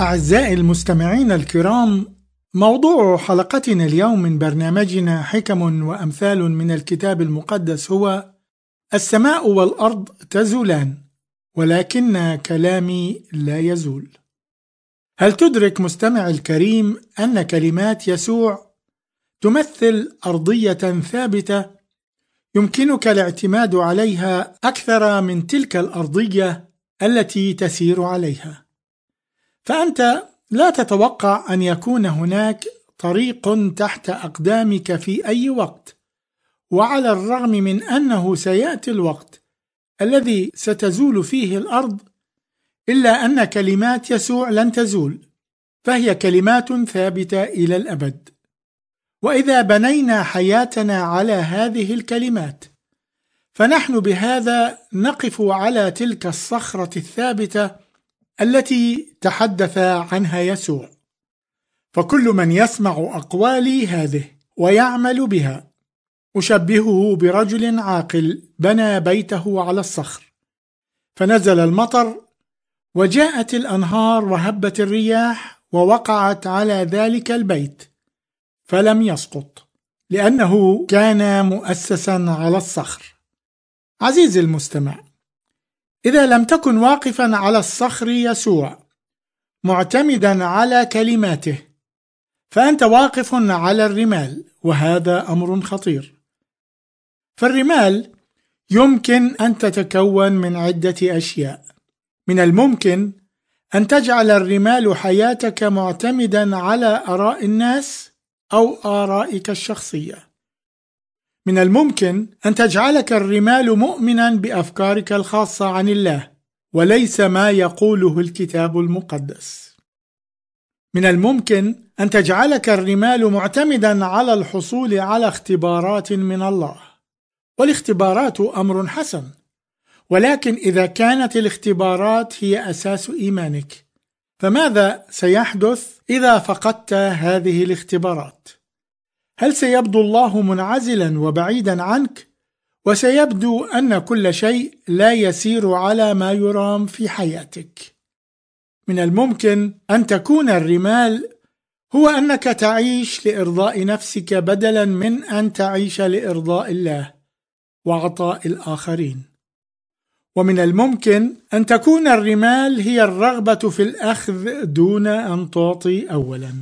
أعزائي المستمعين الكرام، موضوع حلقتنا اليوم من برنامجنا حكم وأمثال من الكتاب المقدس هو: السماء والأرض تزولان ولكن كلامي لا يزول. هل تدرك مستمع الكريم أن كلمات يسوع تمثل أرضية ثابتة يمكنك الاعتماد عليها أكثر من تلك الأرضية التي تسير عليها؟ فأنت لا تتوقع أن يكون هناك طريق تحت أقدامك في أي وقت، وعلى الرغم من أنه سيأتي الوقت الذي ستزول فيه الأرض، إلا أن كلمات يسوع لن تزول، فهي كلمات ثابتة إلى الأبد. وإذا بنينا حياتنا على هذه الكلمات، فنحن بهذا نقف على تلك الصخرة الثابتة التي تحدث عنها يسوع. فكل من يسمع أقوالي هذه ويعمل بها أشبهه برجل عاقل بنى بيته على الصخر، فنزل المطر وجاءت الأنهار وهبت الرياح ووقعت على ذلك البيت فلم يسقط، لأنه كان مؤسسا على الصخر. عزيزي المستمع، إذا لم تكن واقفا على الصخر يسوع معتمدا على كلماته، فأنت واقف على الرمال، وهذا أمر خطير. فالرمال يمكن أن تتكون من عدة أشياء. من الممكن أن تجعل الرمال حياتك معتمدا على آراء الناس أو آرائك الشخصية. من الممكن أن تجعلك الرمال مؤمنا بأفكارك الخاصة عن الله وليس ما يقوله الكتاب المقدس. من الممكن أن تجعلك الرمال معتمدا على الحصول على اختبارات من الله، والاختبارات أمر حسن، ولكن إذا كانت الاختبارات هي أساس إيمانك، فماذا سيحدث إذا فقدت هذه الاختبارات؟ هل سيبدو الله منعزلا وبعيدا عنك، وسيبدو أن كل شيء لا يسير على ما يرام في حياتك؟ من الممكن أن تكون الرمال هو أنك تعيش لإرضاء نفسك بدلا من أن تعيش لإرضاء الله وعطاء الآخرين. ومن الممكن أن تكون الرمال هي الرغبة في الأخذ دون أن تعطي أولا.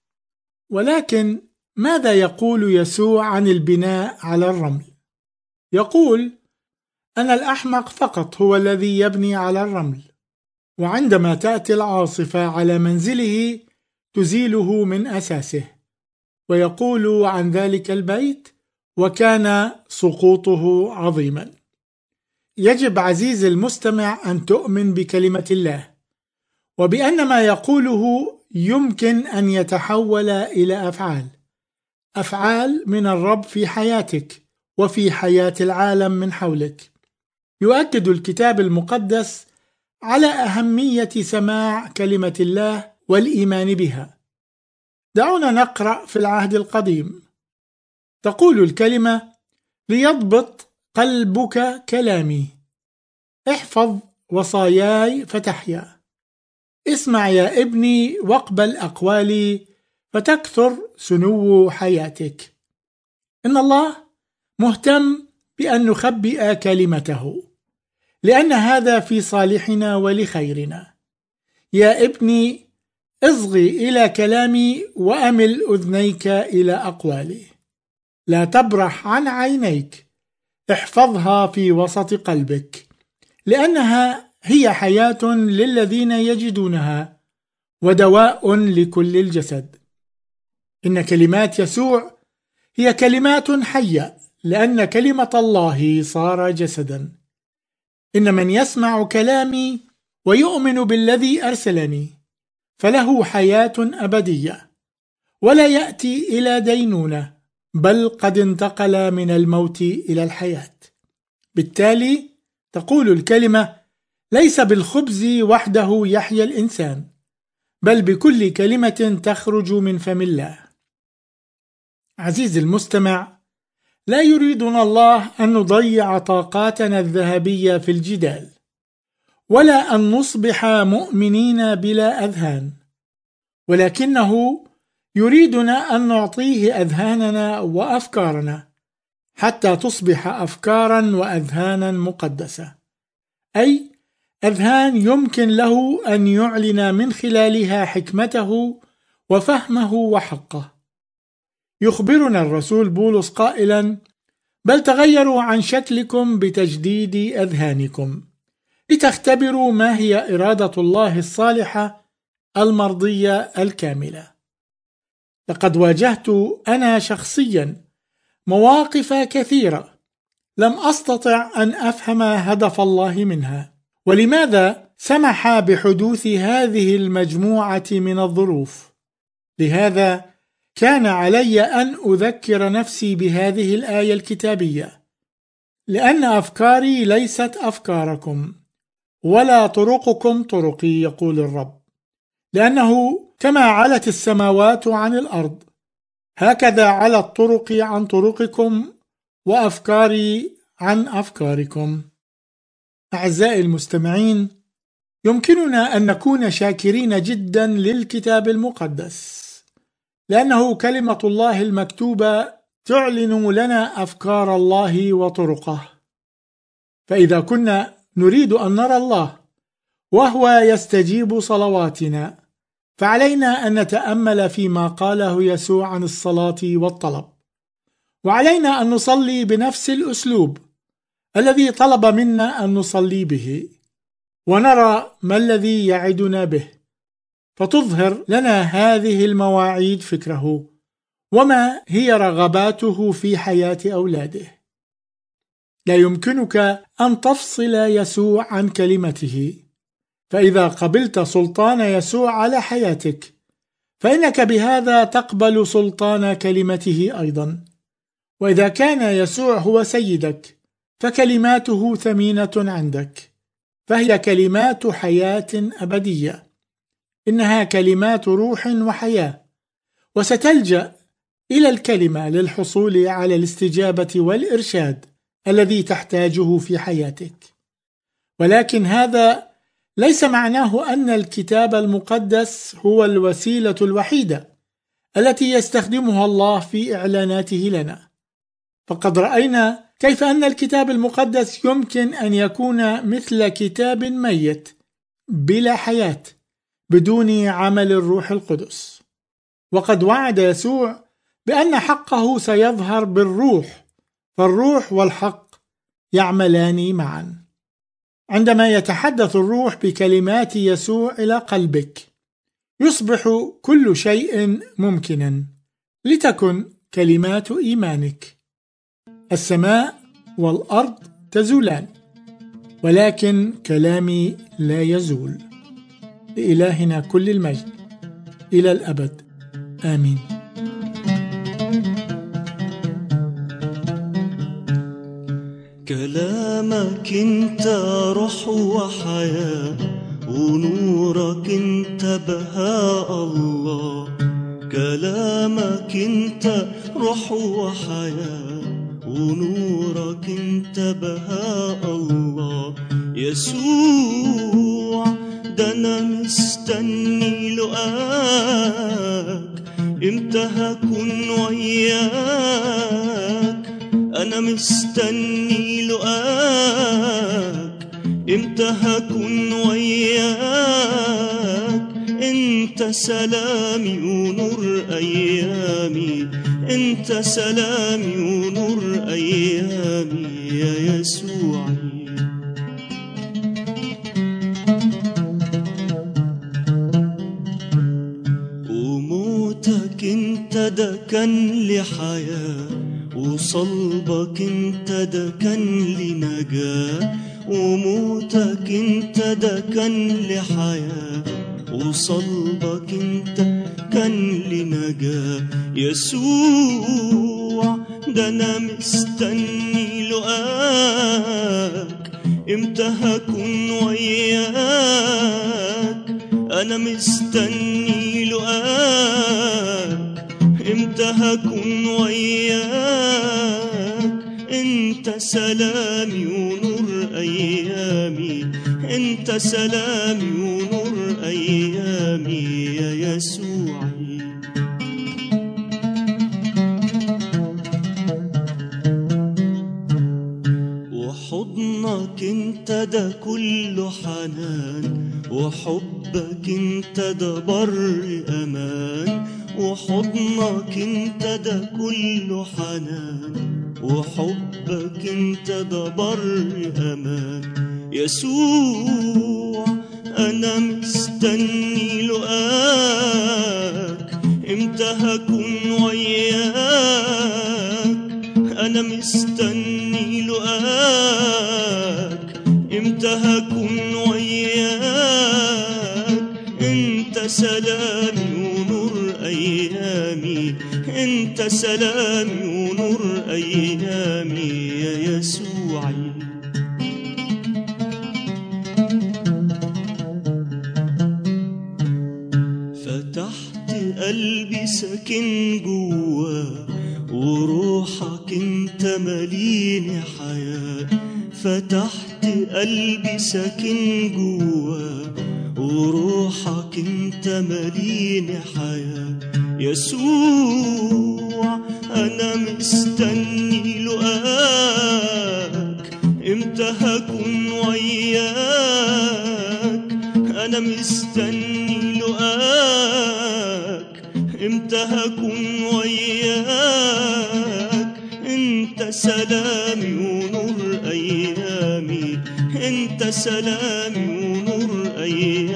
ولكن ماذا يقول يسوع عن البناء على الرمل؟ يقول أن الأحمق فقط هو الذي يبني على الرمل، وعندما تأتي العاصفة على منزله تزيله من أساسه. ويقول عن ذلك البيت: وكان سقوطه عظيما. يجب عزيزي المستمع أن تؤمن بكلمة الله، وبأن ما يقوله يمكن أن يتحول إلى أفعال من الرب في حياتك وفي حياة العالم من حولك. يؤكد الكتاب المقدس على أهمية سماع كلمة الله والإيمان بها. دعونا نقرأ في العهد القديم. تقول الكلمة: ليضبط قلبك كلامي، احفظ وصاياي فتحيا. اسمع يا ابني واقبل أقوالي فتكثر سنو حياتك. إن الله مهتم بأن نخبئ كلمته، لأن هذا في صالحنا ولخيرنا. يا ابني اصغي إلى كلامي وأمل أذنيك إلى أقوالي. لا تبرح عن عينيك، احفظها في وسط قلبك، لأنها هي حياة للذين يجدونها ودواء لكل الجسد. إن كلمات يسوع هي كلمات حية، لأن كلمة الله صار جسدا. إن من يسمع كلامي ويؤمن بالذي أرسلني فله حياة أبدية، ولا يأتي إلى دينونة، بل قد انتقل من الموت إلى الحياة. بالتالي تقول الكلمة: ليس بالخبز وحده يحيا الإنسان، بل بكل كلمة تخرج من فم الله. عزيزي المستمع، لا يريدنا الله أن نضيع طاقاتنا الذهبية في الجدال، ولا أن نصبح مؤمنين بلا أذهان، ولكنه يريدنا أن نعطيه أذهاننا وأفكارنا حتى تصبح أفكارا وأذهانا مقدسة، أي أذهان يمكن له أن يعلن من خلالها حكمته وفهمه وحقه. يخبرنا الرسول بولس قائلا: بل تغيروا عن شكلكم بتجديد أذهانكم لتختبروا ما هي إرادة الله الصالحة المرضية الكاملة. لقد واجهت أنا شخصيا مواقف كثيرة لم أستطع أن أفهم هدف الله منها، ولماذا سمح بحدوث هذه المجموعة من الظروف. لهذا كان علي أن أذكر نفسي بهذه الآية الكتابية: لأن أفكاري ليست أفكاركم ولا طرقكم طرقي، يقول الرب. لأنه كما علت السماوات عن الأرض هكذا علت طرقي عن طرقكم وأفكاري عن أفكاركم. أعزائي المستمعين، يمكننا أن نكون شاكرين جدا للكتاب المقدس، لأنه كلمة الله المكتوبة تعلن لنا أفكار الله وطرقه. فإذا كنا نريد أن نرى الله وهو يستجيب صلواتنا، فعلينا أن نتأمل فيما قاله يسوع عن الصلاة والطلب، وعلينا أن نصلي بنفس الأسلوب الذي طلب منا أن نصلي به، ونرى ما الذي يعدنا به، فتظهر لنا هذه المواعيد فكره وما هي رغباته في حياة أولاده. لا يمكنك أن تفصل يسوع عن كلمته، فإذا قبلت سلطان يسوع على حياتك فإنك بهذا تقبل سلطان كلمته أيضا. وإذا كان يسوع هو سيدك فكلماته ثمينة عندك، فهي كلمات حياة أبدية، إنها كلمات روح وحياة، وستلجأ إلى الكلمة للحصول على الاستجابة والإرشاد الذي تحتاجه في حياتك. ولكن هذا ليس معناه أن الكتاب المقدس هو الوسيلة الوحيدة التي يستخدمها الله في إعلاناته لنا، فقد رأينا كيف أن الكتاب المقدس يمكن أن يكون مثل كتاب ميت بلا حياة بدون عمل الروح القدس. وقد وعد يسوع بأن حقه سيظهر بالروح، فالروح والحق يعملان معا. عندما يتحدث الروح بكلمات يسوع إلى قلبك يصبح كل شيء ممكنا، لتكن كلمات إيمانك: السماء والأرض تزولان ولكن كلامي لا يزول. لإلهنا كل المجد إلى الأبد، آمين. كلامك انت روح وحياة، ونورك انت بهاء الله. كلامك انت روح وحياة، ونورك انت بهاء الله. يسوع ده انا مستني لقاك، امتى هكون وياك؟ انا مستني لقاك، امتى هكون وياك؟ انت سلامي ونور ايامي، انت سلامي ونور ايامي يا يسوعي. وموتك انت ده كان لي حياة، وصلبك انت ده كان لي نجاة. وموتك انت ده كان لي حياة، وصلبك انت كان لي نجاة. يسوع ده انا مستني لقاك، امتى هكون وياك؟ انا مستني لقاك، امتى هكون وياك؟ انت سلامي ونور ايامي، انت سلامي ونور ايامي يا يسوع. ده كله حنان، وحبك انت ده بر امان، وحضنك انت ده كله حنان، وحبك انت ده بر امان. يسوع انا مستني لقاك، امتى هكون وياك؟ انا مستني لقاك، امتى هكون وياك؟ انت سلامي ونور ايامي، انت سلامي ونور ايامي يا يسوعي. فتحت قلبي ساكن جواه، وروحك انت مليني حياة. فتحت قلبي ساكن جواه، وروحك انت مليني حياة. يسوع انا مستني لقاك، امتى هكون وياك؟ انا مستني لقاك، امتى هكون وياك؟ انت سلامي ونور ايامي، انت سلامي ونور ايامي